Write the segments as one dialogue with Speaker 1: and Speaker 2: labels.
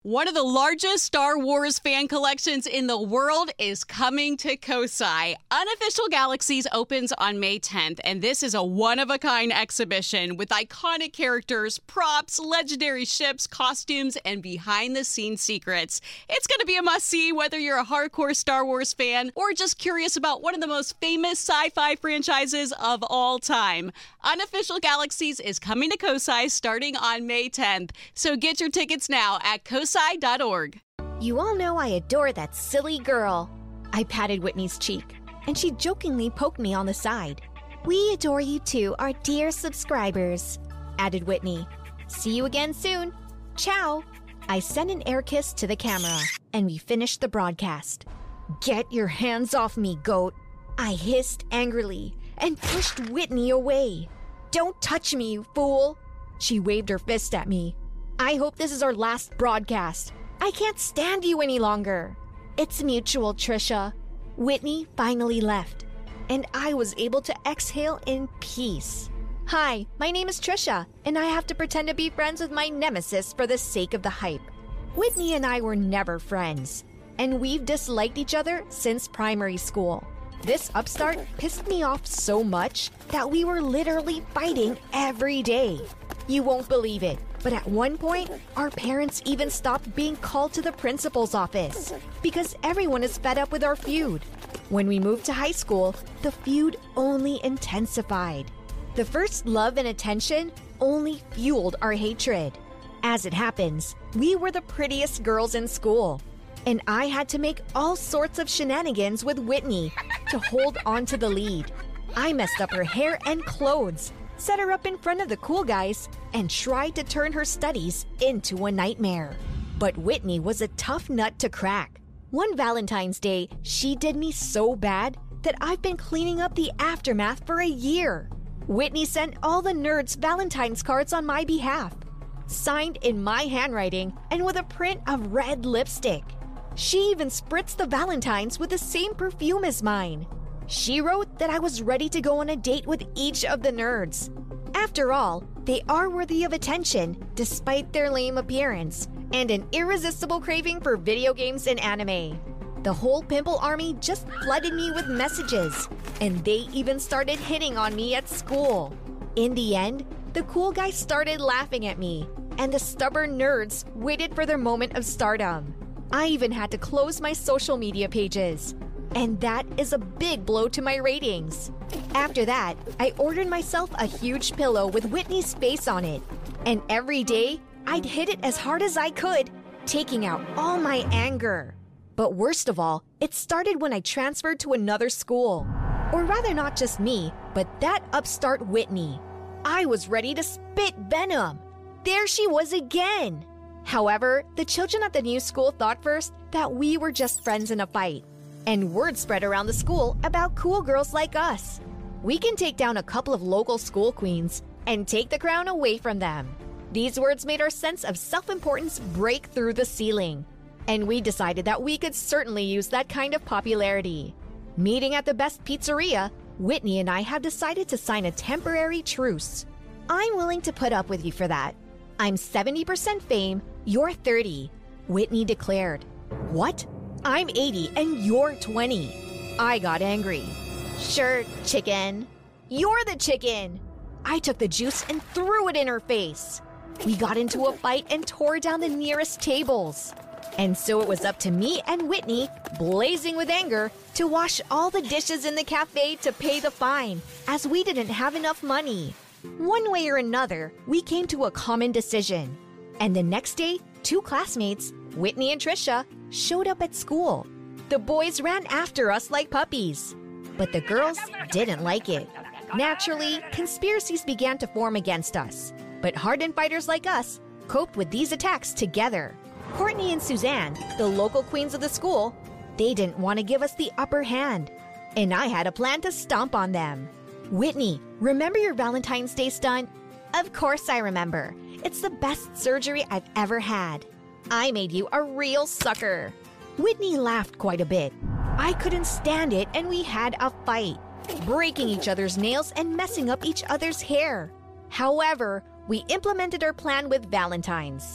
Speaker 1: One of the largest Star Wars fan collections in the world is coming to Kosai. Unofficial Galaxies opens on May 10th, and this is a one-of-a-kind exhibition with iconic characters, props, legendary ships, costumes, and behind-the-scenes secrets. It's going to be a must-see whether you're a hardcore Star Wars fan or just curious about one of the most famous sci-fi franchises of all time. Unofficial Galaxies is coming to Kosai starting on May 10th, so get your tickets now at kosai.org.
Speaker 2: You all know I adore that silly girl. I patted Whitney's cheek, and she jokingly poked me on the side. We adore you too, our dear subscribers, added Whitney. See you again soon. Ciao. I sent an air kiss to the camera, and we finished the broadcast. Get your hands off me, goat. I hissed angrily and pushed Whitney away. Don't touch me, you fool. She waved her fist at me. I hope this is our last broadcast. I can't stand you any longer. It's mutual, Trisha. Whitney finally left, and I was able to exhale in peace. Hi, my name is Trisha, and I have to pretend to be friends with my nemesis for the sake of the hype. Whitney and I were never friends, and we've disliked each other since primary school. This upstart pissed me off so much that we were literally fighting every day. You won't believe it, but at one point, our parents even stopped being called to the principal's office because everyone is fed up with our feud. When we moved to high school, the feud only intensified. The first love and attention only fueled our hatred. As it happens, we were the prettiest girls in school, and I had to make all sorts of shenanigans with Whitney to hold on to the lead. I messed up her hair and clothes, set her up in front of the cool guys, and tried to turn her studies into a nightmare. But Whitney was a tough nut to crack. One Valentine's Day, she did me so bad that I've been cleaning up the aftermath for a year. Whitney sent all the nerds Valentine's cards on my behalf, signed in my handwriting and with a print of red lipstick. She even spritzed the Valentines with the same perfume as mine. She wrote that I was ready to go on a date with each of the nerds. After all, they are worthy of attention despite their lame appearance and an irresistible craving for video games and anime. The whole pimple army just flooded me with messages, and they even started hitting on me at school. In the end, the cool guys started laughing at me, and the stubborn nerds waited for their moment of stardom. I even had to close my social media pages. And that is a big blow to my ratings. After that, I ordered myself a huge pillow with Whitney's face on it. And every day, I'd hit it as hard as I could, taking out all my anger. But worst of all, it started when I transferred to another school. Or rather, not just me, but that upstart Whitney. I was ready to spit venom. There she was again. However, the children at the new school thought first that we were just friends in a fight. And word spread around the school about cool girls like us. We can take down a couple of local school queens and take the crown away from them. These words made our sense of self-importance break through the ceiling. And we decided that we could certainly use that kind of popularity. Meeting at the best pizzeria, Whitney and I have decided to sign a temporary truce. I'm willing to put up with you for that. I'm 70% fame, you're 30, Whitney declared. What? I'm 80 and you're 20. I got angry. Sure, chicken. You're the chicken. I took the juice and threw it in her face. We got into a fight and tore down the nearest tables. And so it was up to me and Whitney, blazing with anger, to wash all the dishes in the cafe to pay the fine, as we didn't have enough money. One way or another, we came to a common decision. And the next day, two classmates, Whitney and Trisha, showed up at school. The boys ran after us like puppies, but the girls didn't like it. Naturally, conspiracies began to form against us, but hardened fighters like us coped with these attacks together. Courtney and Suzanne, the local queens of the school, they didn't want to give us the upper hand, and I had a plan to stomp on them. Whitney, remember your Valentine's Day stunt? Of course I remember. It's the best surgery I've ever had. I made you a real sucker. Whitney laughed quite a bit. I couldn't stand it, and we had a fight, breaking each other's nails and messing up each other's hair. However, we implemented our plan with Valentine's.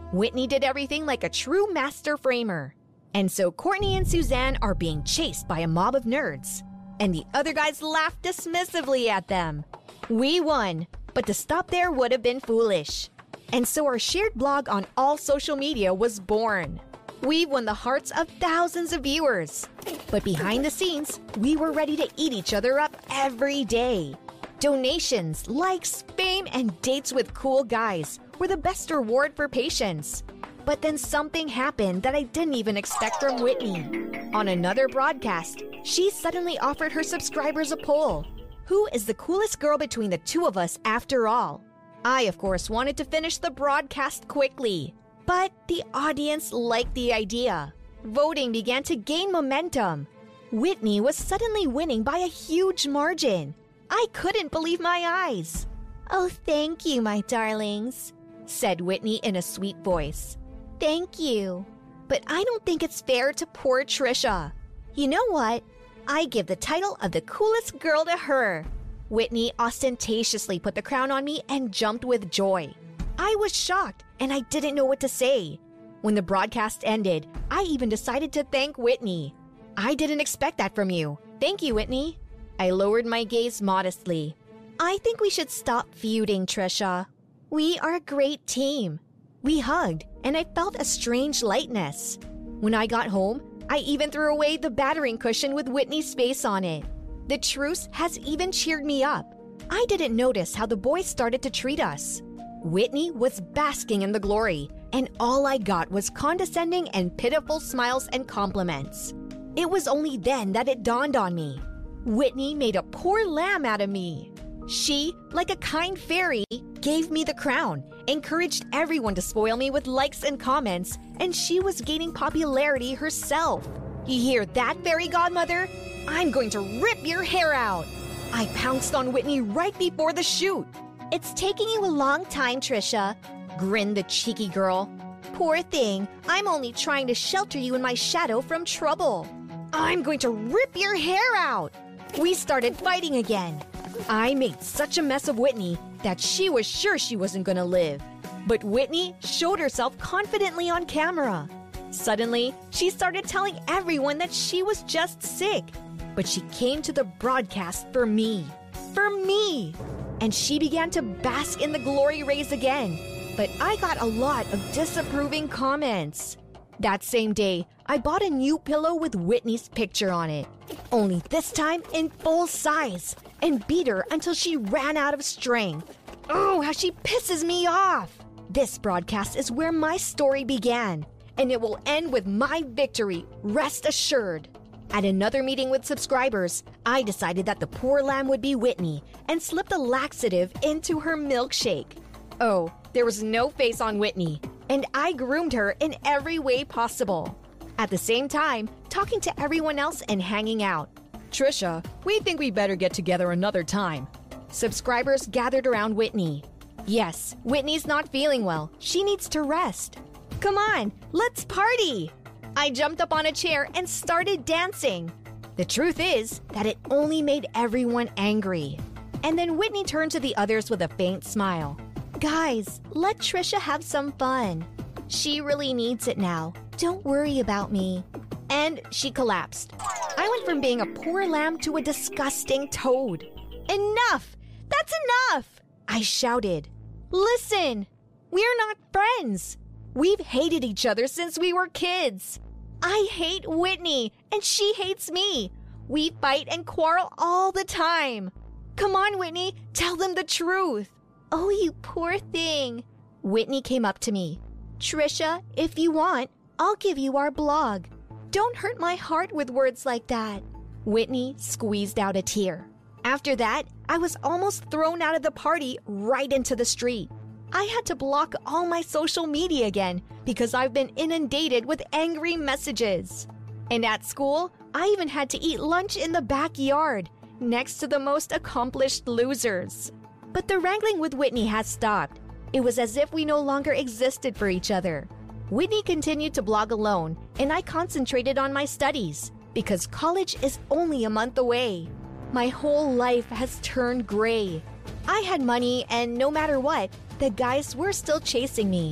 Speaker 2: Whitney did everything like a true master framer. And so Courtney and Suzanne are being chased by a mob of nerds. And the other guys laugh dismissively at them. We won, but to stop there would have been foolish. And so our shared blog on all social media was born. We won the hearts of thousands of viewers. But behind the scenes, we were ready to eat each other up every day. Donations, likes, fame, and dates with cool guys were the best reward for patience. But then something happened that I didn't even expect from Whitney. On another broadcast, she suddenly offered her subscribers a poll. Who is the coolest girl between the two of us after all? I, of course, wanted to finish the broadcast quickly. But the audience liked the idea. Voting began to gain momentum. Whitney was suddenly winning by a huge margin. I couldn't believe my eyes. "Oh, thank you, my darlings," said Whitney in a sweet voice. "Thank you. But I don't think it's fair to poor Trisha. You know what? I give the title of the coolest girl to her." Whitney ostentatiously put the crown on me and jumped with joy. I was shocked and I didn't know what to say. When the broadcast ended, I even decided to thank Whitney. "I didn't expect that from you. Thank you, Whitney." I lowered my gaze modestly. "I think we should stop feuding, Trisha. We are a great team." We hugged, and I felt a strange lightness. When I got home, I even threw away the battering cushion with Whitney's face on it. The truce has even cheered me up. I didn't notice how the boys started to treat us. Whitney was basking in the glory, and all I got was condescending and pitiful smiles and compliments. It was only then that it dawned on me. Whitney made a poor lamb out of me. She, like a kind fairy, gave me the crown, encouraged everyone to spoil me with likes and comments, and she was gaining popularity herself. You hear that, fairy godmother? I'm going to rip your hair out. I pounced on Whitney right before the shoot. "It's taking you a long time, Trisha," grinned the cheeky girl. "Poor thing, I'm only trying to shelter you in my shadow from trouble." "I'm going to rip your hair out." We started fighting again. I made such a mess of Whitney that she was sure she wasn't going to live. But Whitney showed herself confidently on camera. Suddenly, she started telling everyone that she was just sick. But she came to the broadcast for me. For me! And she began to bask in the glory rays again. But I got a lot of disapproving comments. That same day, I bought a new pillow with Whitney's picture on it. Only this time in full size. And beat her until she ran out of strength. Oh, how she pisses me off! This broadcast is where my story began. And it will end with my victory, rest assured. At another meeting with subscribers, I decided that the poor lamb would be Whitney and slipped a laxative into her milkshake. Oh, there was no face on Whitney, and I groomed her in every way possible. At the same time, talking to everyone else and hanging out. "Trisha, we think we better get together another time." Subscribers gathered around Whitney. "Yes, Whitney's not feeling well. She needs to rest. Come on, let's party." I jumped up on a chair and started dancing. The truth is that it only made everyone angry. And then Whitney turned to the others with a faint smile. "Guys, let Trisha have some fun. She really needs it now. Don't worry about me." And she collapsed. I went from being a poor lamb to a disgusting toad. "Enough! That's enough!" I shouted. "Listen, we're not friends. We've hated each other since we were kids. I hate Whitney, and she hates me. We fight and quarrel all the time. Come on, Whitney, tell them the truth." "Oh, you poor thing." Whitney came up to me. "Trisha, if you want, I'll give you our blog. Don't hurt my heart with words like that." Whitney squeezed out a tear. After that, I was almost thrown out of the party right into the street. I had to block all my social media again because I've been inundated with angry messages. And at school, I even had to eat lunch in the backyard, next to the most accomplished losers. But the wrangling with Whitney has stopped. It was as if we no longer existed for each other. Whitney continued to blog alone, and I concentrated on my studies because college is only a month away. My whole life has turned gray. I had money, and no matter what, the guys were still chasing me.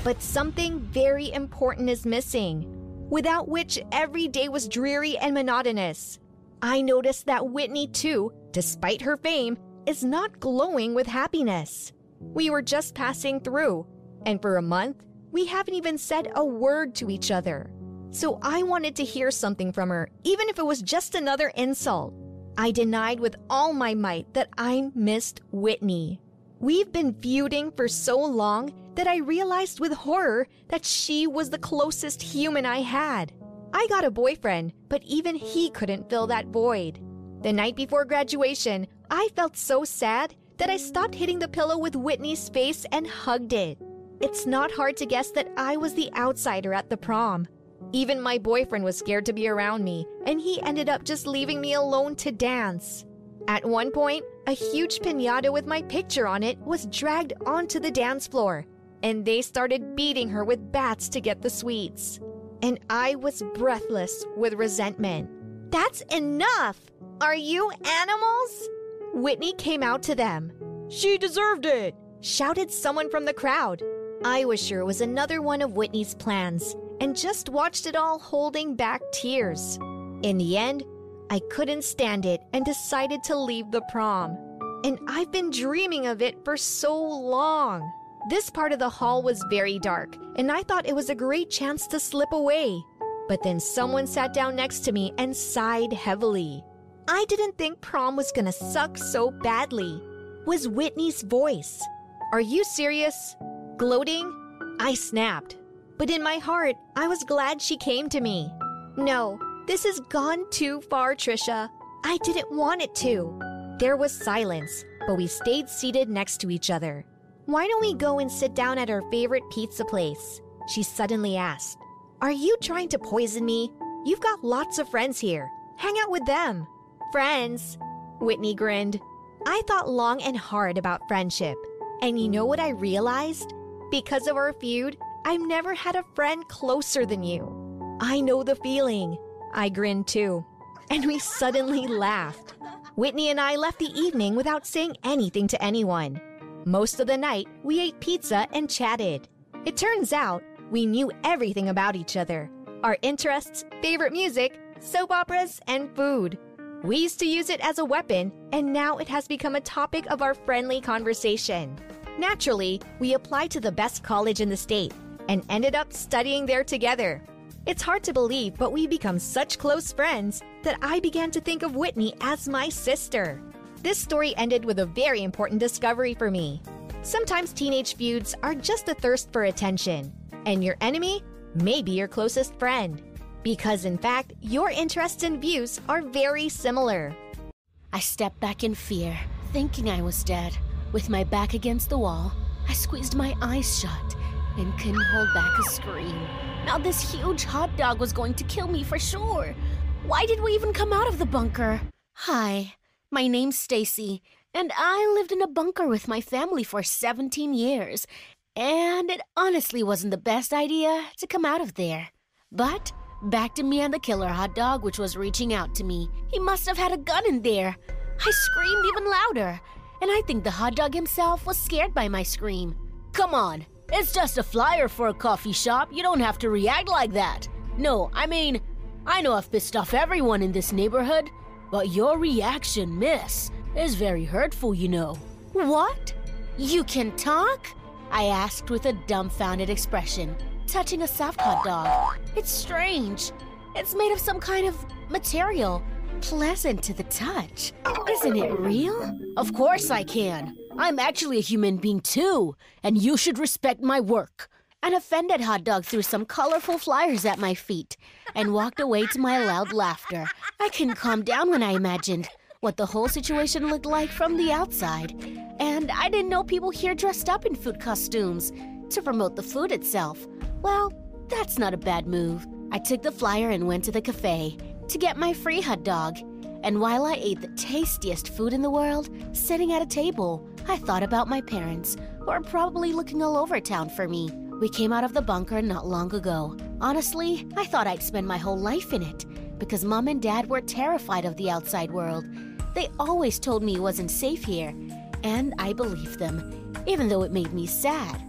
Speaker 2: But something very important is missing, without which every day was dreary and monotonous. I noticed that Whitney, too, despite her fame, is not glowing with happiness. We were just passing through, and for a month, we haven't even said a word to each other. So I wanted to hear something from her, even if it was just another insult. I denied with all my might that I missed Whitney. We've been feuding for so long that I realized with horror that she was the closest human I had. I got a boyfriend, but even he couldn't fill that void. The night before graduation, I felt so sad that I stopped hitting the pillow with Whitney's face and hugged it. It's not hard to guess that I was the outsider at the prom. Even my boyfriend was scared to be around me, and he ended up just leaving me alone to dance. At one point, a huge piñata with my picture on it was dragged onto the dance floor, and they started beating her with bats to get the sweets. And I was breathless with resentment. "That's enough! Are you animals?" Whitney came out to them. "She deserved it!" shouted someone from the crowd. I was sure it was another one of Whitney's plans, and just watched it all holding back tears. In the end, I couldn't stand it and decided to leave the prom. And I've been dreaming of it for so long. This part of the hall was very dark, and I thought it was a great chance to slip away. But then someone sat down next to me and sighed heavily. I didn't think prom was gonna suck so badly. Was Whitney's voice. "Are you serious?" Gloating? I snapped. But in my heart, I was glad she came to me. "No, this has gone too far, Trisha. I didn't want it to." There was silence, but we stayed seated next to each other. "Why don't we go and sit down at our favorite pizza place?" she suddenly asked. "Are you trying to poison me? You've got lots of friends here. Hang out with them." "Friends?" Whitney grinned. I thought long and hard about friendship. And you know what I realized? Because of our feud, I've never had a friend closer than you. "I know the feeling." I grinned too. And we suddenly laughed. Whitney and I left the evening without saying anything to anyone. Most of the night, we ate pizza and chatted. It turns out, we knew everything about each other. Our interests, favorite music, soap operas, and food. We used to use it as a weapon, and now it has become a topic of our friendly conversation. Naturally, we applied to the best college in the state and ended up studying there together. It's hard to believe, but we become such close friends that I began to think of Whitney as my sister. This story ended with a very important discovery for me. Sometimes teenage feuds are just a thirst for attention, and your enemy may be your closest friend. Because in fact, your interests and views are very similar.
Speaker 3: I stepped back in fear, thinking I was dead. With my back against the wall, I squeezed my eyes shut and couldn't hold back a scream. Now this huge hot dog was going to kill me for sure. Why did we even come out of the bunker? Hi, my name's Stacy, and I lived in a bunker with my family for 17 years. And it honestly wasn't the best idea to come out of there. But back to me and the killer hot dog, which was reaching out to me. He must have had a gun in there. I screamed even louder, and I think the hot dog himself was scared by my scream. Come on, it's just a flyer for a coffee shop. You don't have to react like that. No, I know I've pissed off everyone in this neighborhood, but your reaction, miss, is very hurtful, you know. What? You can talk? I asked with a dumbfounded expression, touching a soft hot dog. It's strange. It's made of some kind of material, pleasant to the touch. Isn't it real? Of course I can. I'm actually a human being too, and you should respect my work. An offended hot dog threw some colorful flyers at my feet and walked away to my loud laughter. I couldn't calm down when I imagined what the whole situation looked like from the outside. And I didn't know people here dressed up in food costumes to promote the food itself. Well, that's not a bad move. I took the flyer and went to the cafe to get my free hot dog. And while I ate the tastiest food in the world, sitting at a table, I thought about my parents, who are probably looking all over town for me. We came out of the bunker not long ago. Honestly, I thought I'd spend my whole life in it, because Mom and Dad were terrified of the outside world. They always told me it wasn't safe here, and I believed them, even though it made me sad.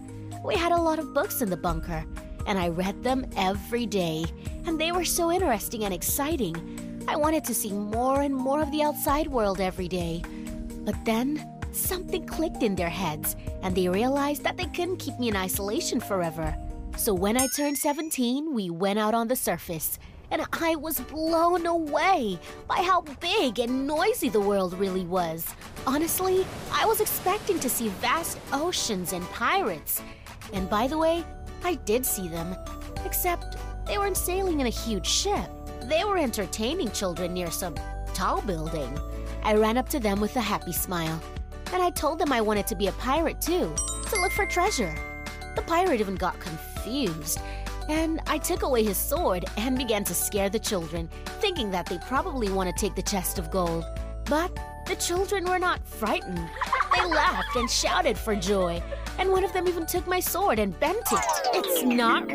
Speaker 3: We had a lot of books in the bunker, and I read them every day, and they were so interesting and exciting. I wanted to see more and more of the outside world every day. But then, something clicked in their heads, and they realized that they couldn't keep me in isolation forever. So when I turned 17, we went out on the surface, and I was blown away by how big and noisy the world really was. Honestly, I was expecting to see vast oceans and pirates. And by the way, I did see them, except they weren't sailing in a huge ship. They were entertaining children near some tall building. I ran up to them with a happy smile, and I told them I wanted to be a pirate too, to look for treasure. The pirate even got confused, and I took away his sword and began to scare the children, thinking that they probably want to take the chest of gold. But the children were not frightened. They laughed and shouted for joy, and one of them even took my sword and bent it. It's not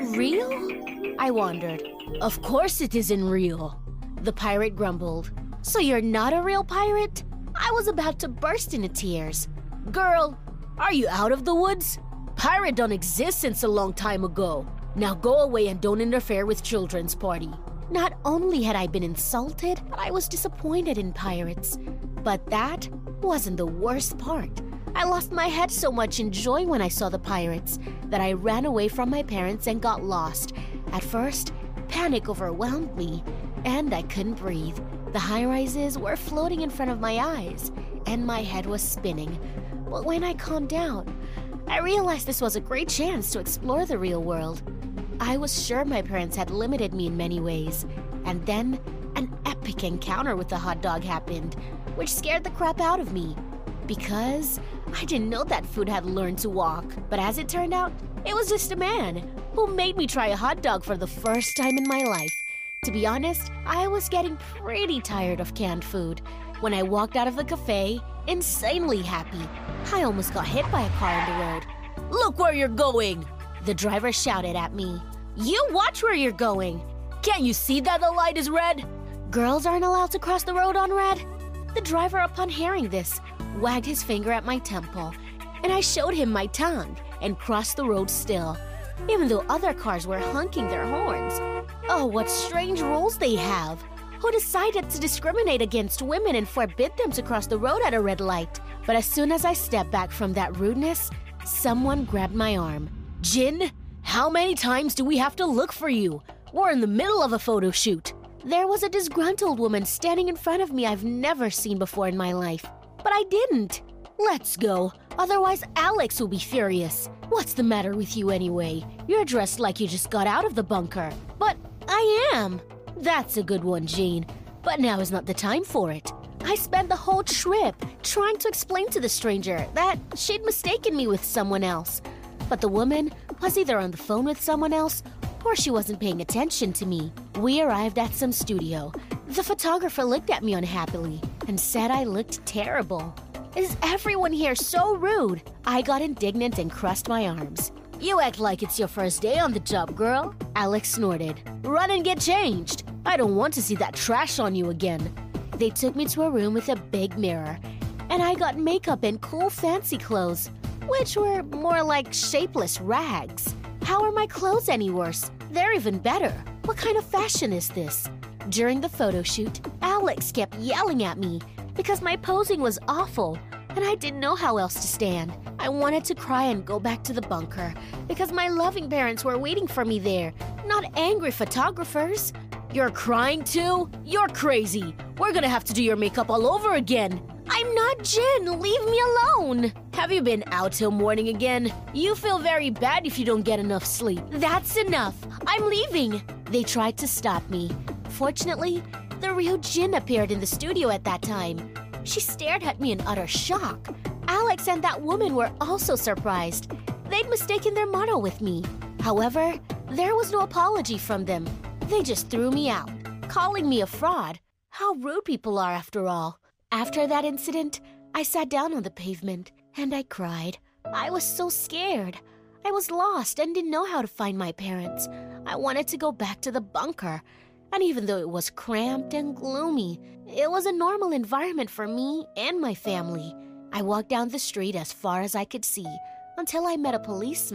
Speaker 3: real? I wondered. Of course it isn't real, the pirate grumbled. So you're not a real pirate? I was about to burst into tears. Girl, are you out of the woods? Pirate don't exist since a long time ago. Now go away and don't interfere with children's party. Not only had I been insulted, but I was disappointed in pirates. But that wasn't the worst part. I lost my head so much in joy when I saw the pirates that I ran away from my parents and got lost. At first, panic overwhelmed me, and I couldn't breathe. The high-rises were floating in front of my eyes, and my head was spinning. But when I calmed down, I realized this was a great chance to explore the real world. I was sure my parents had limited me in many ways, and then an epic encounter with the hot dog happened, which scared the crap out of me, because I didn't know that food had learned to walk. But as it turned out, it was just a man who made me try a hot dog for the first time in my life. To be honest, I was getting pretty tired of canned food. When I walked out of the cafe, insanely happy, I almost got hit by a car on the road. Look where you're going! The driver shouted at me. You watch where you're going! Can't you see that the light is red? Girls aren't allowed to cross the road on red? The driver, upon hearing this, wagged his finger at my temple, and I showed him my tongue and crossed the road still, even though other cars were honking their horns. Oh, what strange rules they have! Who decided to discriminate against women and forbid them to cross the road at a red light? But as soon as I stepped back from that rudeness, someone grabbed my arm. Jin, how many times do we have to look for you? We're in the middle of a photo shoot. There was a disgruntled woman standing in front of me I've never seen before in my life. But I didn't. Let's go, otherwise Alex will be furious. What's the matter with you anyway? You're dressed like you just got out of the bunker. But I am. That's a good one, Jane. But now is not the time for it. I spent the whole trip trying to explain to the stranger that she'd mistaken me with someone else. But the woman was either on the phone with someone else or she wasn't paying attention to me. We arrived at some studio. The photographer looked at me unhappily and said I looked terrible. Is everyone here so rude? I got indignant and crossed my arms. You act like it's your first day on the job, girl. Alex snorted. Run and get changed. I don't want to see that trash on you again. They took me to a room with a big mirror, and I got makeup and cool fancy clothes, which were more like shapeless rags. How are my clothes any worse? They're even better. What kind of fashion is this? During the photo shoot, Alex kept yelling at me because my posing was awful, and I didn't know how else to stand. I wanted to cry and go back to the bunker because my loving parents were waiting for me there, not angry photographers. You're crying too? You're crazy. We're gonna have to do your makeup all over again. I'm not Jin. Leave me alone. Have you been out till morning again? You feel very bad if you don't get enough sleep. That's enough. I'm leaving. They tried to stop me. Fortunately, the real Jin appeared in the studio at that time. She stared at me in utter shock. Alex and that woman were also surprised. They'd mistaken their model with me. However, there was no apology from them. They just threw me out, calling me a fraud. How rude people are after all. After that incident, I sat down on the pavement and I cried. I was so scared. I was lost and didn't know how to find my parents. I wanted to go back to the bunker. And even though it was cramped and gloomy, it was a normal environment for me and my family. I walked down the street as far as I could see until I met a policeman.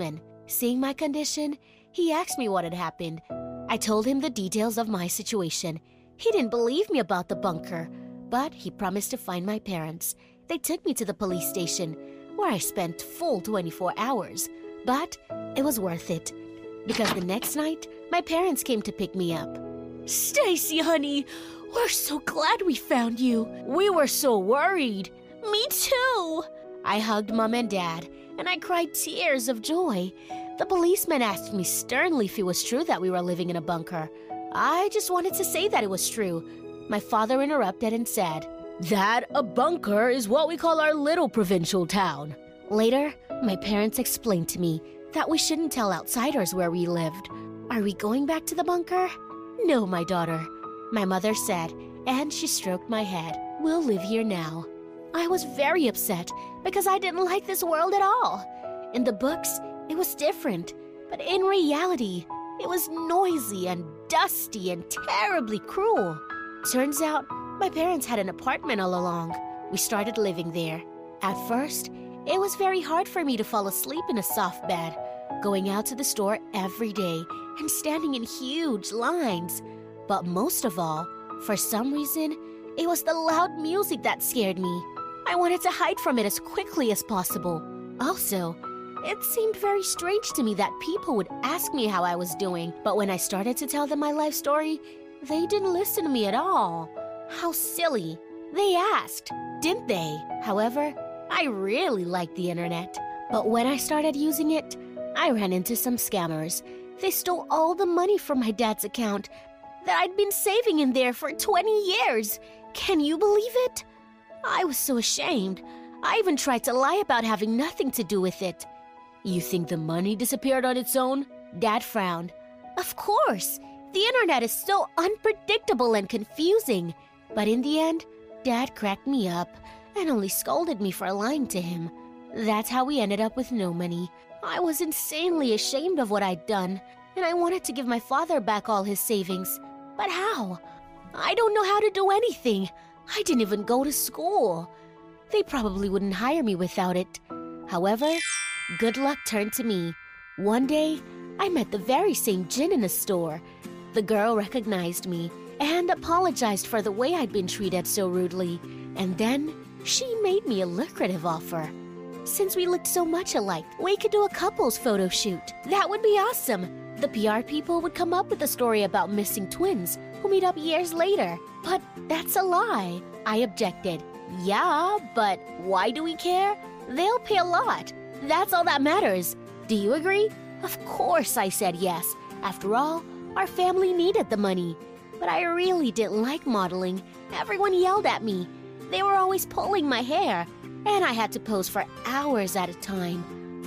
Speaker 3: Seeing my condition, he asked me what had happened. I told him the details of my situation. He didn't believe me about the bunker, but he promised to find my parents. They took me to the police station, where I spent full 24 hours. But it was worth it, because the next night, my parents came to pick me up. "Stacy, honey, we're so glad we found you. We were so worried." "Me too." I hugged Mom and Dad, and I cried tears of joy. The policeman asked me sternly if it was true that we were living in a bunker. I just wanted to say that it was true. My father interrupted and said, "That a bunker is what we call our little provincial town." Later, my parents explained to me that we shouldn't tell outsiders where we lived. "Are we going back to the bunker?" "No, my daughter," my mother said, and she stroked my head. "We'll live here now." I was very upset because I didn't like this world at all. In the books, it was different, but in reality, it was noisy and dusty and terribly cruel. Turns out, my parents had an apartment all along. We started living there. At first, it was very hard for me to fall asleep in a soft bed, going out to the store every day and standing in huge lines. But most of all, for some reason, it was the loud music that scared me. I wanted to hide from it as quickly as possible. Also, it seemed very strange to me that people would ask me how I was doing, but when I started to tell them my life story, they didn't listen to me at all. How silly. They asked, didn't they? However, I really liked the internet. But when I started using it, I ran into some scammers. They stole all the money from my dad's account that I'd been saving in there for 20 years. Can you believe it? I was so ashamed. I even tried to lie about having nothing to do with it. "You think the money disappeared on its own?" Dad frowned. "Of course. The internet is so unpredictable and confusing." But in the end, Dad cracked me up and only scolded me for lying to him. That's how we ended up with no money. I was insanely ashamed of what I'd done, and I wanted to give my father back all his savings. But how? I don't know how to do anything. I didn't even go to school. They probably wouldn't hire me without it. However, good luck turned to me. One day, I met the very same Jin in a store. The girl recognized me and apologized for the way I'd been treated so rudely. And then, she made me a lucrative offer. Since we looked so much alike, we could do a couples photo shoot. That would be awesome. The PR people would come up with a story about missing twins who meet up years later. But that's a lie. I objected. "Yeah, but why do we care? They'll pay a lot. That's all that matters. Do you agree?" Of course I said yes. After all, our family needed the money. But I really didn't like modeling. Everyone yelled at me. They were always pulling my hair, and I had to pose for hours at a time.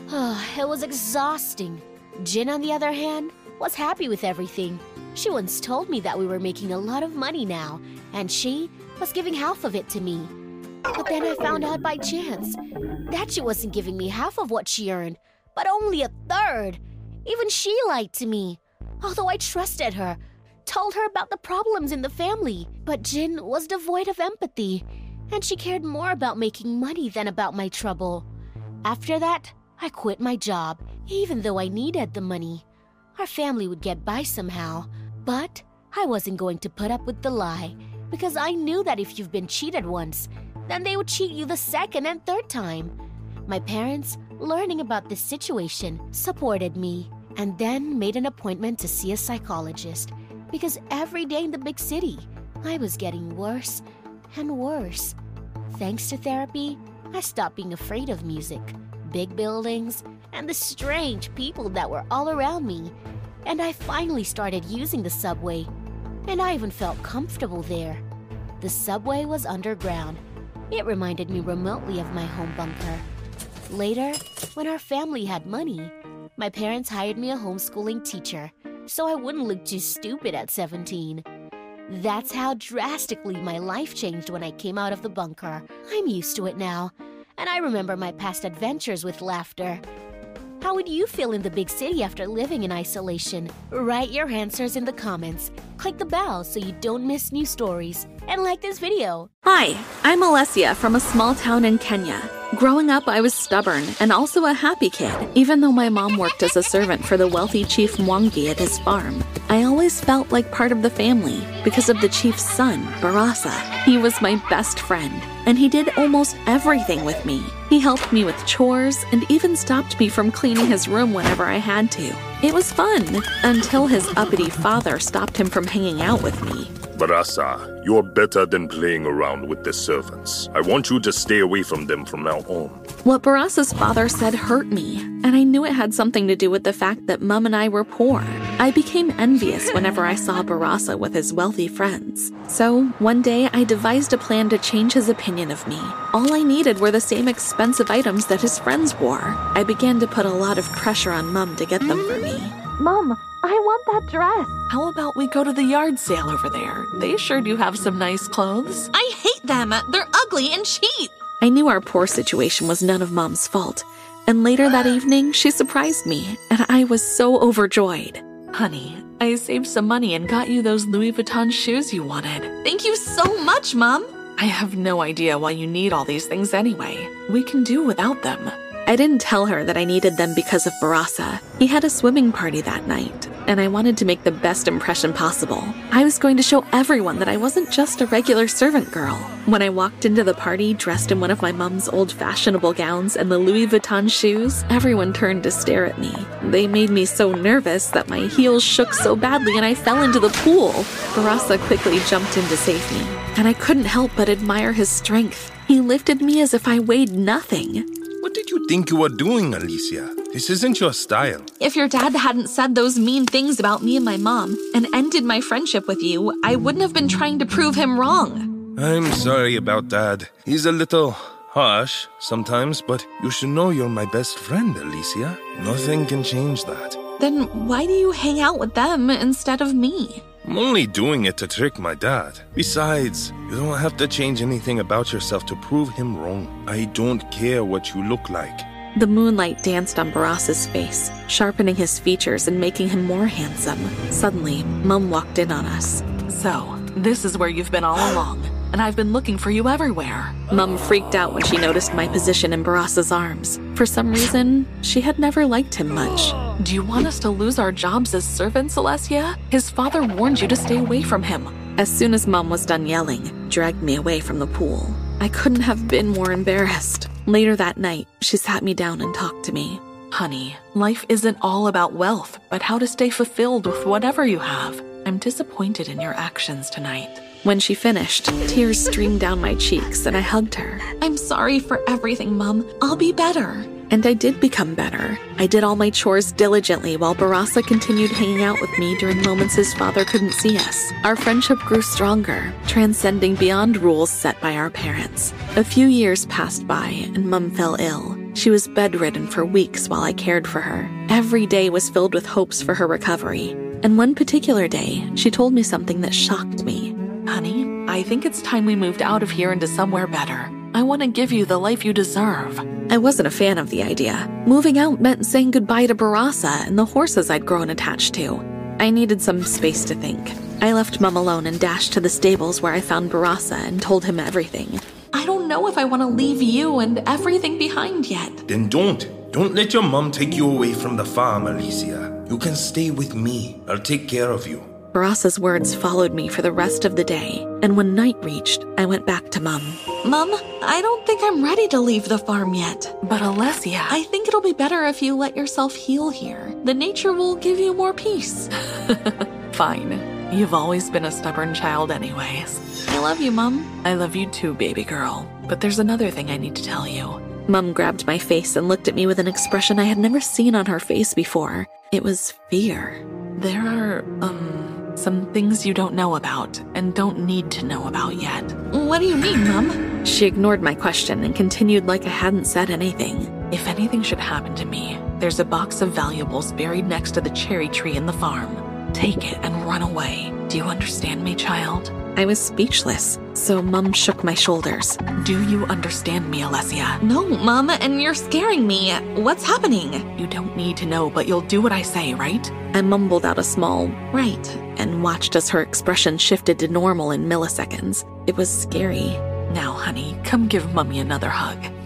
Speaker 3: It was exhausting. Jin, on the other hand, was happy with everything. She once told me that we were making a lot of money now, and she was giving half of it to me. But then I found out by chance that she wasn't giving me half of what she earned, but only a third. Even she lied to me. Although I trusted her, told her about the problems in the family. But Jin was devoid of empathy, and she cared more about making money than about my trouble. After that, I quit my job, even though I needed the money. Our family would get by somehow, but I wasn't going to put up with the lie, because I knew that if you've been cheated once, then they would cheat you the second and third time. My parents, learning about this situation, supported me, and then made an appointment to see a psychologist, because every day in the big city, I was getting worse and worse. Thanks to therapy, I stopped being afraid of music, big buildings, and the strange people that were all around me. And I finally started using the subway, and I even felt comfortable there. The subway was underground. It reminded me remotely of my home bunker. Later, when our family had money, my parents hired me a homeschooling teacher, so I wouldn't look too stupid at 17. That's how drastically my life changed when I came out of the bunker. I'm used to it now, and I remember my past adventures with laughter. How would you feel in the big city after living in isolation? Write your answers in the comments. Click the bell so you don't miss new stories. And like this video.
Speaker 4: Hi, I'm Alessia from a small town in Kenya. Growing up, I was stubborn and also a happy kid, even though my mom worked as a servant for the wealthy Chief Mwangi at his farm. I always felt like part of the family because of the chief's son, Barasa. He was my best friend, and he did almost everything with me. He helped me with chores and even stopped me from cleaning his room whenever I had to. It was fun, until his uppity father stopped him from hanging out with me.
Speaker 5: Barasa, you're better than playing around with the servants. I want you to stay away from them from now on.
Speaker 4: What Barasa's father said hurt me, and I knew it had something to do with the fact that Mom and I were poor. I became envious whenever I saw Barasa with his wealthy friends. So, one day I devised a plan to change his opinion of me. All I needed were the same expensive items that his friends wore. I began to put a lot of pressure on Mom to get them for me.
Speaker 2: Mom, I want that dress.
Speaker 4: How about we go to the yard sale over there? They sure do have some nice clothes.
Speaker 6: I hate them. They're ugly and cheap.
Speaker 4: I knew our poor situation was none of Mom's fault. And later that evening, she surprised me, and I was so overjoyed. Honey, I saved some money and got you those Louis Vuitton shoes you wanted.
Speaker 6: Thank you so much, Mom.
Speaker 4: I have no idea why you need all these things anyway. We can do without them. I didn't tell her that I needed them because of Barasa. He had a swimming party that night, and I wanted to make the best impression possible. I was going to show everyone that I wasn't just a regular servant girl. When I walked into the party dressed in one of my mom's old fashionable gowns and the Louis Vuitton shoes, everyone turned to stare at me. They made me so nervous that my heels shook so badly and I fell into the pool. Barasa quickly jumped in to save me, and I couldn't help but admire his strength. He lifted me as if I weighed nothing.
Speaker 5: What did you think you were doing, Alicia? This isn't your style.
Speaker 6: If your dad hadn't said those mean things about me and my mom and ended my friendship with you, I wouldn't have been trying to prove him wrong.
Speaker 5: I'm sorry about Dad. He's a little harsh sometimes, but you should know you're my best friend, Alicia. Nothing can change that.
Speaker 6: Then why do you hang out with them instead of me?
Speaker 5: I'm only doing it to trick my dad. Besides, you don't have to change anything about yourself to prove him wrong. I don't care what you look like.
Speaker 4: The moonlight danced on Barasa's face, sharpening his features and making him more handsome. Suddenly, Mom walked in on us. So, this is where you've been all along, and I've been looking for you everywhere. Mom freaked out when she noticed my position in Barasa's arms. For some reason, she had never liked him much. Do you want us to lose our jobs as servants, Alessia? His father warned you to stay away from him. As soon as Mom was done yelling, dragged me away from the pool. I couldn't have been more embarrassed. Later that night, she sat me down and talked to me. Honey, life isn't all about wealth, but how to stay fulfilled with whatever you have. I'm disappointed in your actions tonight. When she finished, tears streamed down my cheeks and I hugged her.
Speaker 6: I'm sorry for everything, Mom. I'll be better.
Speaker 4: And I did become better. I did all my chores diligently while Barasa continued hanging out with me during moments his father couldn't see us. Our friendship grew stronger, transcending beyond rules set by our parents. A few years passed by and Mom fell ill. She was bedridden for weeks while I cared for her. Every day was filled with hopes for her recovery. And one particular day, she told me something that shocked me. Honey, I think it's time we moved out of here into somewhere better. I want to give you the life you deserve. I wasn't a fan of the idea. Moving out meant saying goodbye to Barasa and the horses I'd grown attached to. I needed some space to think. I left Mom alone and dashed to the stables where I found Barasa and told him everything.
Speaker 6: I don't know if I want to leave you and everything behind yet.
Speaker 5: Then don't. Don't let your mom take you away from the farm, Alicia. You can stay with me. I'll take care of you.
Speaker 4: Barasa's words followed me for the rest of the day, and when night reached, I went back to Mom.
Speaker 6: Mom, I don't think I'm ready to leave the farm yet.
Speaker 4: But Alessia,
Speaker 6: I think it'll be better if you let yourself heal here. The nature will give you more peace.
Speaker 4: Fine. You've always been a stubborn child anyways.
Speaker 6: I love you, Mom.
Speaker 4: I love you too, baby girl. But there's another thing I need to tell you. Mom grabbed my face and looked at me with an expression I had never seen on her face before. It was fear. There are, some things you don't know about and don't need to know about yet.
Speaker 6: What do you mean, Mom?
Speaker 4: She ignored my question and continued like I hadn't said anything. If anything should happen to me, there's a box of valuables buried next to the cherry tree in the farm. Take it and run away. Do you understand me, child? I was speechless, so Mom shook my shoulders. Do you understand me, Alessia?
Speaker 6: No, Mom, and you're scaring me. What's happening?
Speaker 4: You don't need to know, but you'll do what I say, right? I mumbled out a small right and watched as her expression shifted to normal in milliseconds. It was scary. Now, honey, come give Mommy another hug.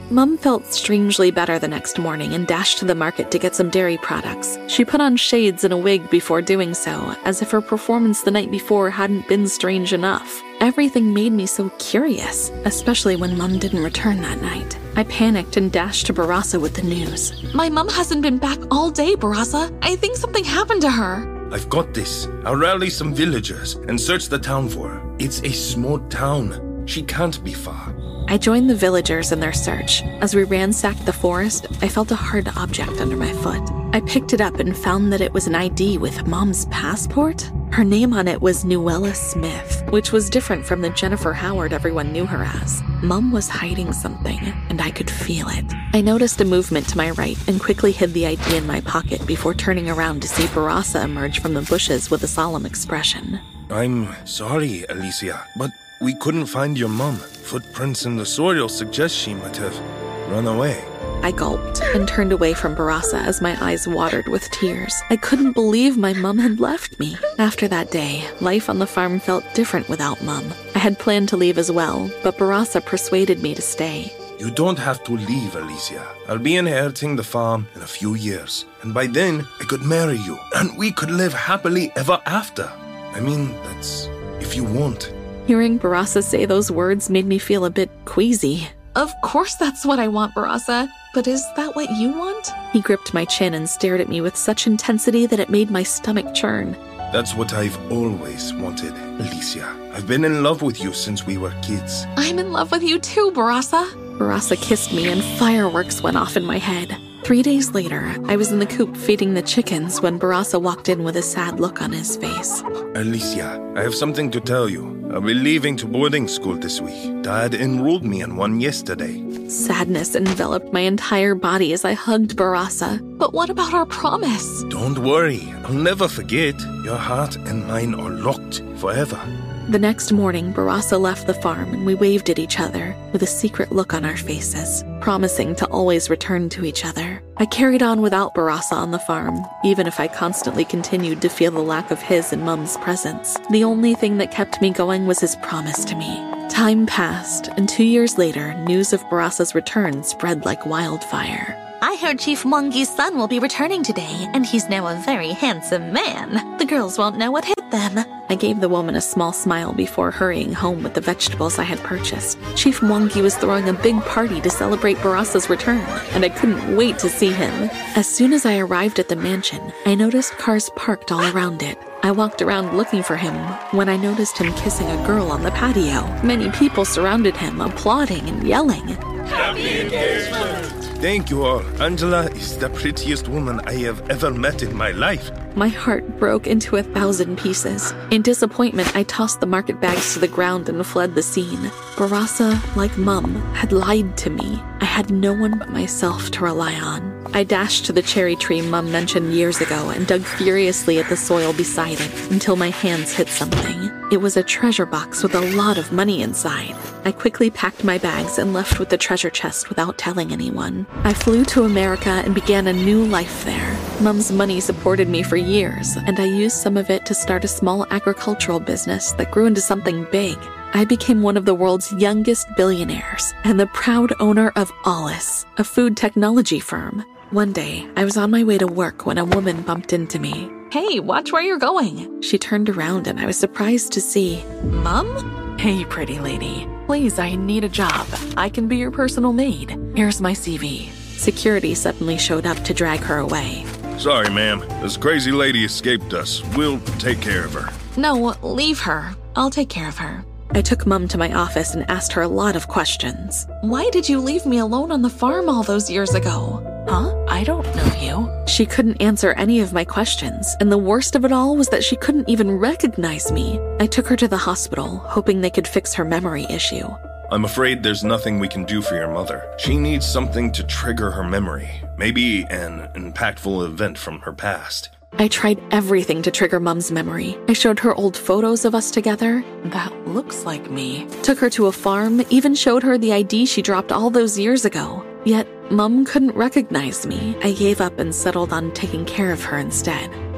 Speaker 4: Mom felt strangely better the next morning and dashed to the market to get some dairy products. She put on shades and a wig before doing so, as if her performance the night before hadn't been strange enough. Everything made me so curious, especially when Mom didn't return that night. I panicked and dashed to Barasa with the news.
Speaker 6: My mom hasn't been back all day, Barasa. I think something happened to her.
Speaker 5: I've got this. I'll rally some villagers and search the town for her. It's a small town. She can't be far.
Speaker 4: I joined the villagers in their search. As we ransacked the forest, I felt a hard object under my foot. I picked it up and found that it was an ID with Mom's passport. Her name on it was Nuella Smith, which was different from the Jennifer Howard everyone knew her as. Mom was hiding something, and I could feel it. I noticed a movement to my right and quickly hid the ID in my pocket before turning around to see Barasa emerge from the bushes with a solemn expression.
Speaker 5: I'm sorry, Alicia, but we couldn't find your mom. Footprints in the soil suggest she might have run away.
Speaker 4: I gulped and turned away from Barasa as my eyes watered with tears. I couldn't believe my mom had left me. After that day, life on the farm felt different without Mom. I had planned to leave as well, but Barasa persuaded me to stay.
Speaker 5: You don't have to leave, Alicia. I'll be inheriting the farm in a few years, and by then I could marry you, and we could live happily ever after. I mean, that's if you want.
Speaker 4: Hearing Barasa say those words made me feel a bit queasy.
Speaker 6: Of course that's what I want, Barasa. But is that what you want?
Speaker 4: He gripped my chin and stared at me with such intensity that it made my stomach churn.
Speaker 5: That's what I've always wanted, Alicia. I've been in love with you since we were kids.
Speaker 6: I'm in love with you too, Barasa.
Speaker 4: Barasa kissed me and fireworks went off in my head. 3 days later, I was in the coop feeding the chickens when Barasa walked in with a sad look on his face.
Speaker 5: Alicia, I have something to tell you. I'll be leaving to boarding school this week. Dad enrolled me in one yesterday.
Speaker 4: Sadness enveloped my entire body as I hugged Barasa.
Speaker 6: But what about our promise?
Speaker 5: Don't worry, I'll never forget. Your heart and mine are locked forever.
Speaker 4: The next morning, Barasa left the farm and we waved at each other with a secret look on our faces, promising to always return to each other. I carried on without Barasa on the farm, even if I constantly continued to feel the lack of his and Mom's presence. The only thing that kept me going was his promise to me. Time passed, and 2 years later, news of Barasa's return spread like wildfire.
Speaker 7: I heard Chief Mwangi's son will be returning today, and he's now a very handsome man. The girls won't know what hit them.
Speaker 4: I gave the woman a small smile before hurrying home with the vegetables I had purchased. Chief Mwangi was throwing a big party to celebrate Barasa's return, and I couldn't wait to see him. As soon as I arrived at the mansion, I noticed cars parked all around it. I walked around looking for him when I noticed him kissing a girl on the patio. Many people surrounded him, applauding and yelling.
Speaker 5: Happy engagement! Thank you all. Angela is the prettiest woman I have ever met in my life.
Speaker 4: My heart broke into 1,000 pieces. In disappointment, I tossed the market bags to the ground and fled the scene. Barasa, like Mom, had lied to me. I had no one but myself to rely on. I dashed to the cherry tree Mom mentioned years ago and dug furiously at the soil beside it until my hands hit something. It was a treasure box with a lot of money inside. I quickly packed my bags and left with the treasure chest without telling anyone. I flew to America and began a new life there. Mom's money supported me for years, and I used some of it to start a small agricultural business that grew into something big. I became one of the world's youngest billionaires and the proud owner of Aulis, a food technology firm. One day, I was on my way to work when a woman bumped into me.
Speaker 6: Hey, watch where you're going.
Speaker 4: She turned around and I was surprised to see
Speaker 6: Mom?
Speaker 4: Hey, pretty lady. Please, I need a job. I can be your personal maid. Here's my CV. Security suddenly showed up to drag her away.
Speaker 5: Sorry, ma'am. This crazy lady escaped us. We'll take care of her.
Speaker 6: No, leave her. I'll take care of her.
Speaker 4: I took Mom to my office and asked her a lot of questions.
Speaker 6: Why did you leave me alone on the farm all those years ago?
Speaker 4: Huh? I don't know you. She couldn't answer any of my questions, and the worst of it all was that she couldn't even recognize me. I took her to the hospital, hoping they could fix her memory issue.
Speaker 5: I'm afraid there's nothing we can do for your mother. She needs something to trigger her memory. Maybe an impactful event from her past.
Speaker 4: I tried everything to trigger Mom's memory. I showed her old photos of us together. That looks like me. Took her to a farm, even showed her the ID she dropped all those years ago. Yet, Mom couldn't recognize me. I gave up and settled on taking care of her instead.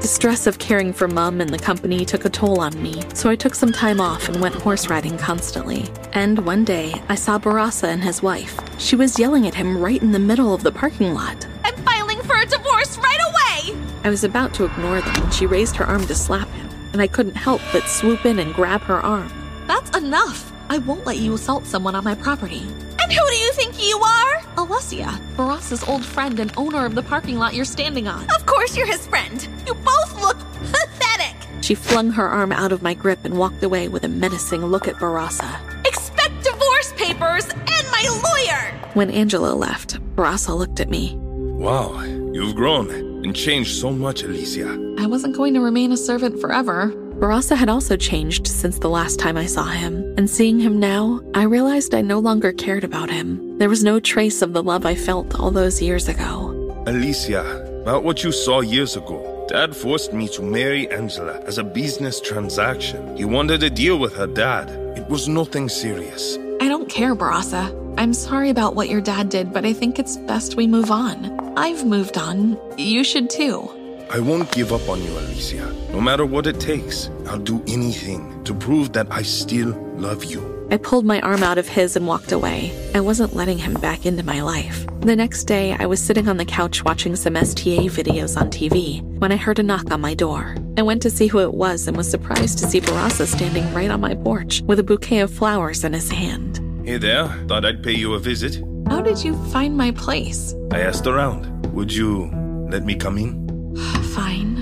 Speaker 4: The stress of caring for Mom and the company took a toll on me, so I took some time off and went horse riding constantly. And one day, I saw Barasa and his wife. She was yelling at him right in the middle of the parking lot.
Speaker 3: I'm filing for a divorce right away!
Speaker 4: I was about to ignore them when she raised her arm to slap him, and I couldn't help but swoop in and grab her arm.
Speaker 6: That's enough! I won't let you assault someone on my property.
Speaker 3: And who do you think you are?
Speaker 6: Alessia, Barasa's old friend and owner of the parking lot you're standing on.
Speaker 3: Of course you're his friend. You both look pathetic.
Speaker 4: She flung her arm out of my grip and walked away with a menacing look at Barasa.
Speaker 3: Expect divorce papers and my lawyer!
Speaker 4: When Angela left, Barasa looked at me.
Speaker 5: Wow, you've grown and changed so much, Alicia.
Speaker 6: I wasn't going to remain a servant forever.
Speaker 4: Barasa had also changed since the last time I saw him, and seeing him now, I realized I no longer cared about him. There was no trace of the love I felt all those years ago.
Speaker 5: Alicia, about what you saw years ago. Dad forced me to marry Angela as a business transaction. He wanted a deal with her dad. It was nothing serious.
Speaker 6: I don't care, Barasa. I'm sorry about what your dad did, but I think it's best we move on. I've moved on. You should too.
Speaker 5: I won't give up on you, Alicia. No matter what it takes, I'll do anything to prove that I still love you.
Speaker 4: I pulled my arm out of his and walked away. I wasn't letting him back into my life. The next day, I was sitting on the couch watching some STA videos on TV when I heard a knock on my door. I went to see who it was and was surprised to see Barasa standing right on my porch with a bouquet of flowers in his hand.
Speaker 5: Hey there, thought I'd pay you a visit.
Speaker 6: How did you find my place?
Speaker 5: I asked around. Would you let me come in?
Speaker 6: Fine.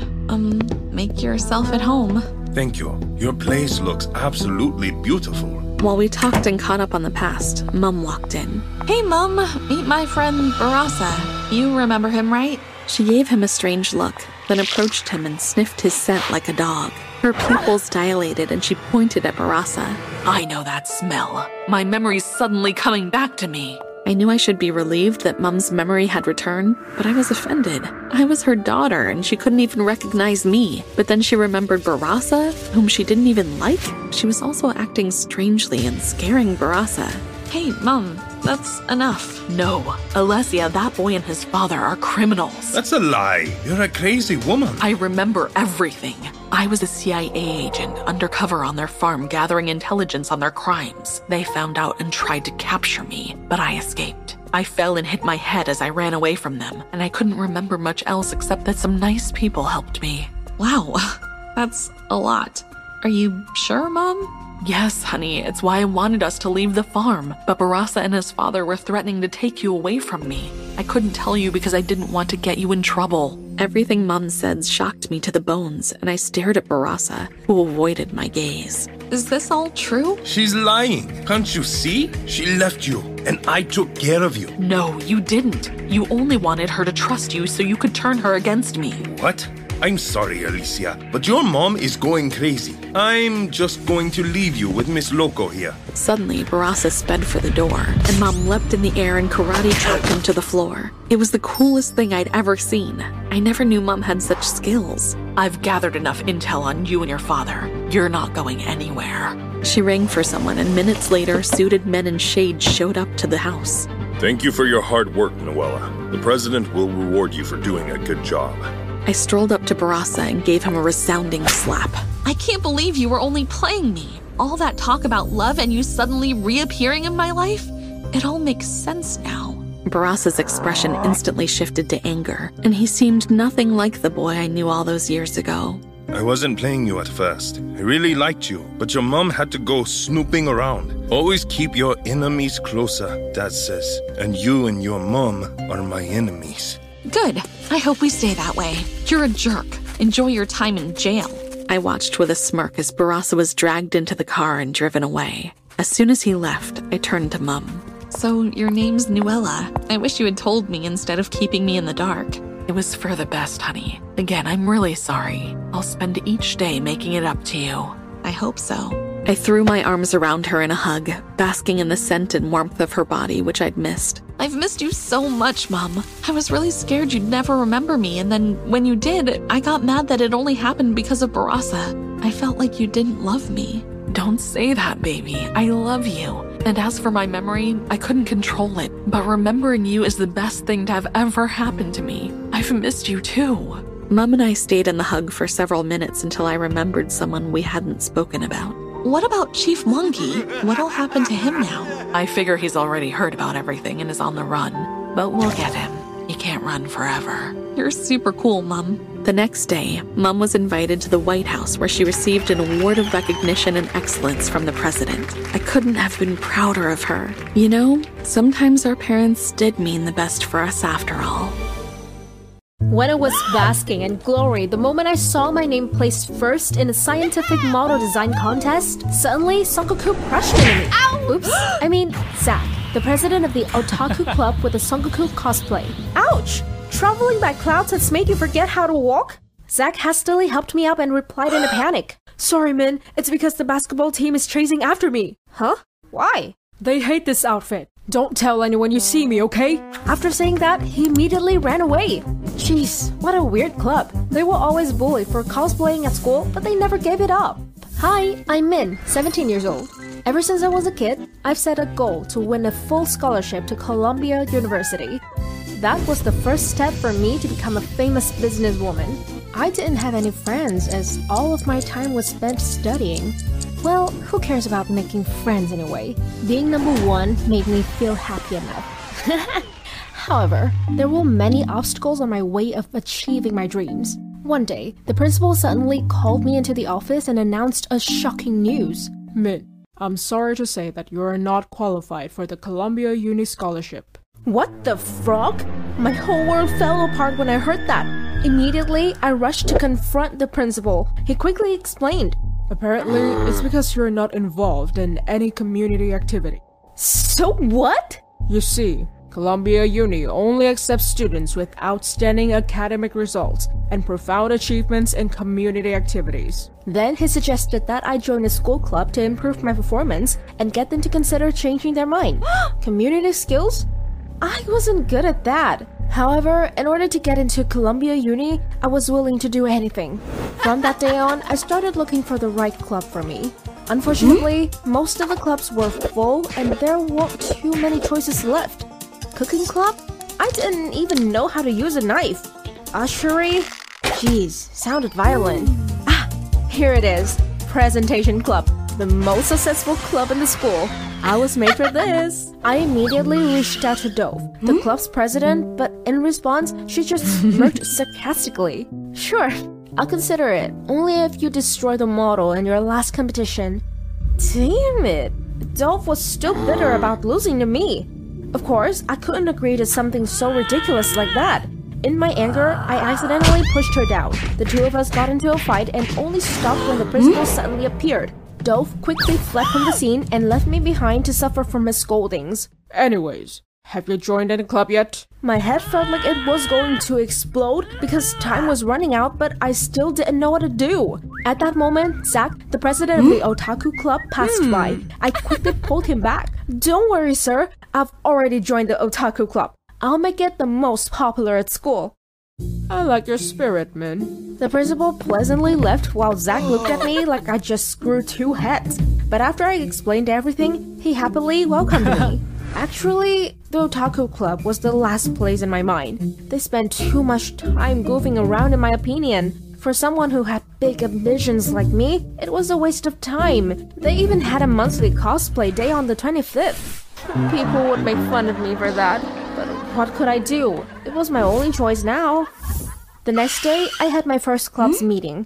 Speaker 6: Make yourself at home.
Speaker 5: Thank you. Your place looks absolutely beautiful.
Speaker 4: While we talked and caught up on the past, Mom walked in.
Speaker 6: Hey, Mom. Meet my friend Barasa. You remember him, right?
Speaker 4: She gave him a strange look, then approached him and sniffed his scent like a dog. Her pupils dilated and she pointed at Barasa.
Speaker 6: I know that smell. My memory's suddenly coming back to me.
Speaker 4: I knew I should be relieved that Mum's memory had returned, but I was offended. I was her daughter, and she couldn't even recognize me. But then she remembered Barasa, whom she didn't even like. She was also acting strangely and scaring Barasa.
Speaker 6: Hey, Mum, that's enough. No, Alessia, that boy and his father are criminals.
Speaker 5: That's a lie. You're a crazy woman.
Speaker 6: I remember everything. I was a CIA agent undercover on their farm gathering intelligence on their crimes. They found out and tried to capture me, but I escaped. I fell and hit my head as I ran away from them, and I couldn't remember much else except that some nice people helped me. Wow, that's a lot. Are you sure, Mom? Yes, honey, it's why I wanted us to leave the farm, but Barasa and his father were threatening to take you away from me. I couldn't tell you because I didn't want to get you in trouble.
Speaker 4: Everything Mom said shocked me to the bones, and I stared at Barasa, who avoided my gaze.
Speaker 6: Is this all true?
Speaker 5: She's lying. Can't you see? She left you, and I took care of you.
Speaker 6: No, you didn't. You only wanted her to trust you so you could turn her against me.
Speaker 5: What? I'm sorry, Alicia, but your mom is going crazy. I'm just going to leave you with Miss Loco here.
Speaker 4: Suddenly, Barasa sped for the door, and Mom leapt in the air and karate chopped him to the floor. It was the coolest thing I'd ever seen. I never knew Mom had such skills.
Speaker 6: I've gathered enough intel on you and your father. You're not going anywhere.
Speaker 4: She rang for someone, and minutes later, suited men in shades showed up to the house.
Speaker 8: Thank you for your hard work, Noella. The president will reward you for doing a good job.
Speaker 4: I strolled up to Barasa and gave him a resounding slap.
Speaker 6: I can't believe you were only playing me. All that talk about love and you suddenly reappearing in my life? It all makes sense now.
Speaker 4: Barasa's expression instantly shifted to anger, and he seemed nothing like the boy I knew all those years ago.
Speaker 5: I wasn't playing you at first. I really liked you, but your mom had to go snooping around. Always keep your enemies closer, Dad says. And you and your mom are my enemies.
Speaker 6: Good. I hope we stay that way. You're a jerk. Enjoy your time in jail.
Speaker 4: I watched with a smirk as Barasa was dragged into the car and driven away. As soon as he left, I turned to Mum.
Speaker 6: So your name's Noella. I wish you had told me instead of keeping me in the dark. It was for the best, honey. Again, I'm really sorry. I'll spend each day making it up to you. I hope so.
Speaker 4: I threw my arms around her in a hug, basking in the scent and warmth of her body, which I'd missed.
Speaker 6: I've missed you so much, Mom. I was really scared you'd never remember me, and then when you did, I got mad that it only happened because of Barasa. I felt like you didn't love me. Don't say that, baby. I love you. And as for my memory, I couldn't control it, but remembering you is the best thing to have ever happened to me. I've missed you too.
Speaker 4: Mom and I stayed in the hug for several minutes until I remembered someone we hadn't spoken about.
Speaker 6: What about Chief Monkey? What'll happen to him now?
Speaker 4: I figure he's already heard about everything and is on the run, but we'll get him. He can't run forever.
Speaker 6: You're super cool, Mom.
Speaker 4: The next day, Mom was invited to the White House where she received an award of recognition and excellence from the president. I couldn't have been prouder of her. You know, sometimes our parents did mean the best for us after all.
Speaker 3: When I was basking in glory the moment I saw my name placed first in a scientific model design contest, suddenly Songoku crushed into me. Ow! Oops. I mean, Zack, the president of the Otaku Club with the Songoku cosplay. Ouch! Traveling by clouds has made you forget how to walk? Zack hastily helped me up and replied in a panic. Sorry, Min, it's because the basketball team is chasing after me. Huh? Why? They hate this outfit. Don't tell anyone you see me, okay? After saying that, he immediately ran away. Jeez, what a weird club. They were always bullied for cosplaying at school, but they never gave it up. Hi, I'm Min, 17 years old. Ever since I was a kid, I've set a goal to win a full scholarship to Columbia University. That was the first step for me to become a famous businesswoman. I didn't have any friends as all of my time was spent studying. Well, who cares about making friends anyway? Being number one made me feel happy enough. However, there were many obstacles on my way of achieving my dreams. One day, the principal suddenly called me into the office and announced a shocking news.
Speaker 9: Min, I'm sorry to say that you are not qualified for the Columbia Uni Scholarship.
Speaker 3: What the frog? My whole world fell apart when I heard that. Immediately, I rushed to confront the principal. He quickly explained.
Speaker 9: Apparently, it's because you're not involved in any community activity.
Speaker 3: So what?
Speaker 9: You see, Columbia Uni only accepts students with outstanding academic results and profound achievements in community activities.
Speaker 3: Then he suggested that I join a school club to improve my performance and get them to consider changing their mind. Community skills? I wasn't good at that. However, in order to get into Columbia Uni, I was willing to do anything. From that day on, I started looking for the right club for me. Unfortunately, most of the clubs were full and there weren't too many choices left. Cooking club? I didn't even know how to use a knife. Ushery? Jeez, sounded violent. Ah, here it is. Presentation club. The most successful club in the school. I was made for this. I immediately reached out to Dove, the club's president, but in response, she just smirked sarcastically. Sure, I'll consider it, only if you destroy the model in your last competition. Damn it. Dove was still bitter about losing to me. Of course, I couldn't agree to something so ridiculous like that. In my anger, I accidentally pushed her down. The two of us got into a fight and only stopped when the principal suddenly appeared. Dove quickly fled from the scene and left me behind to suffer from his scoldings.
Speaker 9: Anyways, have you joined any club yet?
Speaker 3: My head felt like it was going to explode because time was running out, but I still didn't know what to do. At that moment, Zack, the president of the Otaku Club, passed by. I quickly pulled him back. Don't worry, sir. I've already joined the Otaku Club. I'll make it the most popular at school.
Speaker 9: I like your spirit, Min.
Speaker 3: The principal pleasantly left while Zack looked at me like I just screwed two heads. But after I explained everything, he happily welcomed me. Actually, the Otaku Club was the last place in my mind. They spent too much time goofing around in my opinion. For someone who had big ambitions like me, it was a waste of time. They even had a monthly cosplay day on the 25th. People would make fun of me for that. But what could I do? It was my only choice now. The next day, I had my first club's meeting.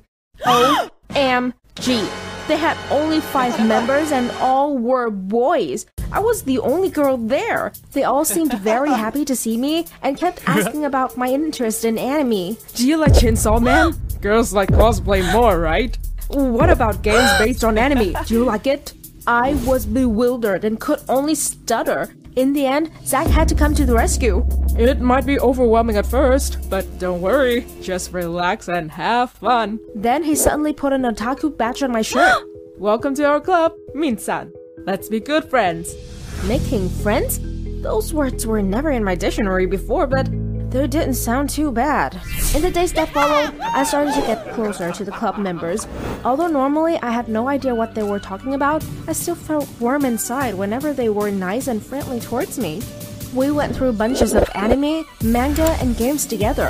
Speaker 3: OMG. They had only 5 members and all were boys. I was the only girl there. They all seemed very happy to see me and kept asking about my interest in anime.
Speaker 9: Do you like Chainsaw Man? Girls like cosplay more, right?
Speaker 3: What about games based on anime? Do you like it? I was bewildered and could only stutter. In the end, Zack had to come to the rescue.
Speaker 9: It might be overwhelming at first, but don't worry. Just relax and have fun.
Speaker 3: Then he suddenly put an otaku badge on my shirt.
Speaker 9: Welcome to our club, Min-san. Let's be good friends.
Speaker 3: Making friends? Those words were never in my dictionary before, but they didn't sound too bad. In the days that followed, I started to get closer to the club members. Although normally I had no idea what they were talking about, I still felt warm inside whenever they were nice and friendly towards me. We went through bunches of anime, manga, and games together.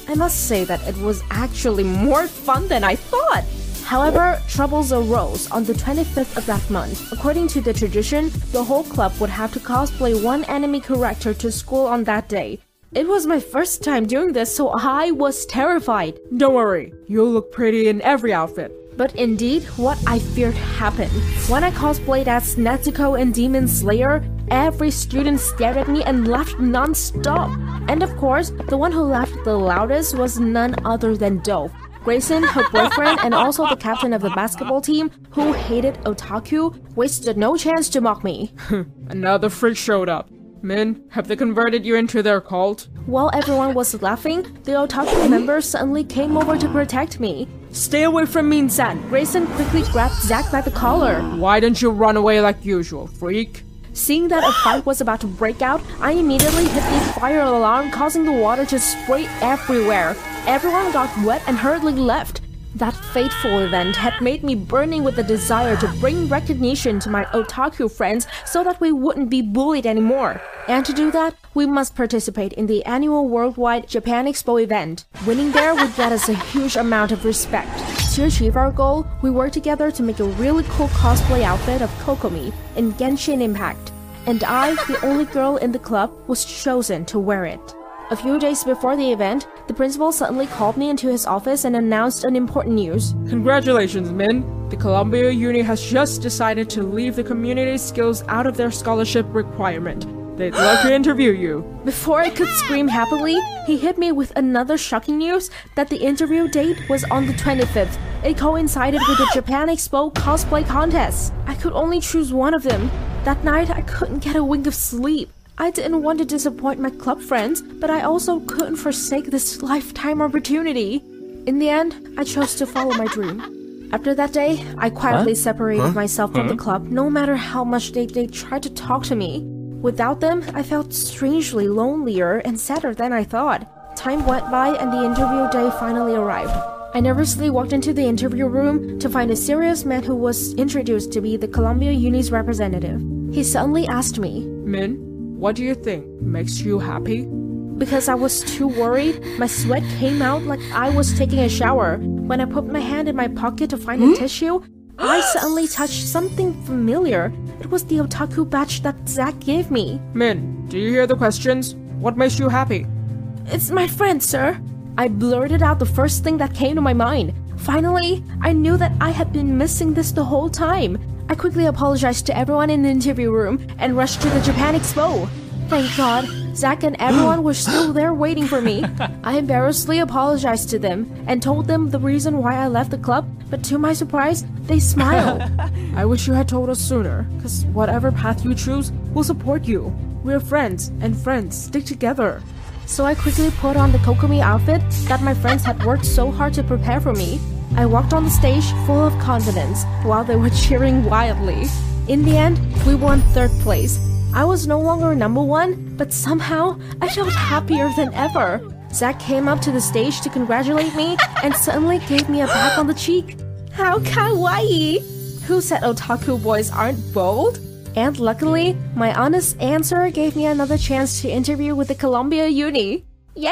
Speaker 9: I must say that it was actually more fun than I thought. However, troubles arose on the 25th of that month. According to the tradition, the whole club would have to cosplay one anime character to school on that day. It was my first time doing this, so I was terrified. Don't worry, you'll look pretty in every outfit. But indeed, what I feared happened. When I cosplayed as Nezuko in Demon Slayer, every student stared at me and laughed non-stop. And of course, the one who laughed the loudest was none other than Dove. Grayson, her boyfriend, and also the captain of the basketball team, who hated otaku, wasted no chance to mock me. Another freak showed up. Min, have they converted you into their cult? While everyone was laughing, the otaku members suddenly came over to protect me. Stay away from Min-san! Grayson quickly grabbed Zack by the collar. Why didn't you run away like usual, freak? Seeing that a fight was about to break out, I immediately hit the fire alarm, causing the water to spray everywhere. Everyone got wet and hurriedly left. That fateful event had made me burning with the desire to bring recognition to my otaku friends so that we wouldn't be bullied anymore. And to do that, we must participate in the annual worldwide Japan Expo event. Winning there would get us a huge amount of respect. To achieve our goal, we worked together to make a really cool cosplay outfit of Kokomi in Genshin Impact. And I, the only girl in the club, was chosen to wear it. A few days before the event, the principal suddenly called me into his office and announced an important news. Congratulations, Min! The Columbia Uni has just decided to leave the community skills out of their scholarship requirement. They'd love to interview you. Before I could scream happily, he hit me with another shocking news that the interview date was on the 25th. It coincided with the Japan Expo cosplay contest. I could only choose one of them. That night, I couldn't get a wink of sleep. I didn't want to disappoint my club friends, but I also couldn't forsake this lifetime opportunity. In the end, I chose to follow my dream. After that day, I quietly separated myself from the club, no matter how much they tried to talk to me. Without them, I felt strangely lonelier and sadder than I thought. Time went by and the interview day finally arrived. I nervously walked into the interview room to find a serious man who was introduced to be the Columbia Uni's representative. He suddenly asked me, Min, what do you think? Makes you happy? Because I was too worried, my sweat came out like I was taking a shower. When I put my hand in my pocket to find a tissue, I suddenly touched something familiar. It was the otaku badge that Zack gave me. Min, do you hear the questions? What makes you happy? It's my friend, sir. I blurted out the first thing that came to my mind. Finally, I knew that I had been missing this the whole time. I quickly apologized to everyone in the interview room and rushed to the Japan Expo. Thank God, Zack and everyone were still there waiting for me. I embarrassedly apologized to them and told them the reason why I left the club, but to my surprise, they smiled. I wish you had told us sooner, because whatever path you choose, we'll support you. We're friends, and friends stick together. So I quickly put on the Kokomi outfit that my friends had worked so hard to prepare for me. I walked on the stage full of confidence while they were cheering wildly. In the end, we won 3rd place. I was no longer number 1, but somehow I felt happier than ever. Zack came up to the stage to congratulate me and suddenly gave me a pat on the cheek. How kawaii! Who said otaku boys aren't bold? And luckily, my honest answer gave me another chance to interview with the Columbia Uni. Yay!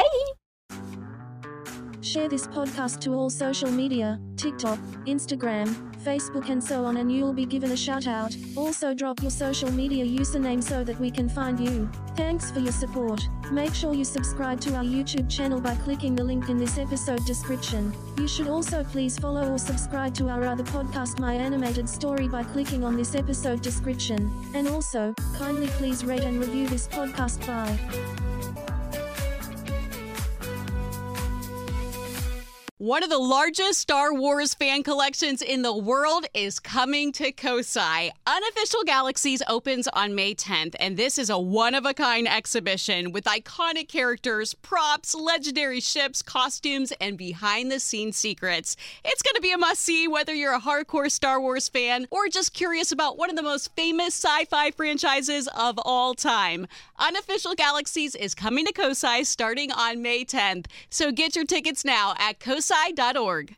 Speaker 10: Share this podcast to all social media, TikTok, Instagram, Facebook and so on, and you'll be given a shout out. Also drop your social media username so that we can find you. Thanks for your support. Make sure you subscribe to our YouTube channel by clicking the link in this episode description. You should also please follow or subscribe to our other podcast, My Animated Story, by clicking on this episode description. And also, kindly please rate and review this podcast. Bye.
Speaker 1: One of the largest Star Wars fan collections in the world is coming to Kosai. Unofficial Galaxies opens on May 10th, and this is a one-of-a-kind exhibition with iconic characters, props, legendary ships, costumes, and behind-the-scenes secrets. It's going to be a must-see whether you're a hardcore Star Wars fan or just curious about one of the most famous sci-fi franchises of all time. Unofficial Galaxies is coming to Kosai starting on May 10th, so get your tickets now at kosai.org.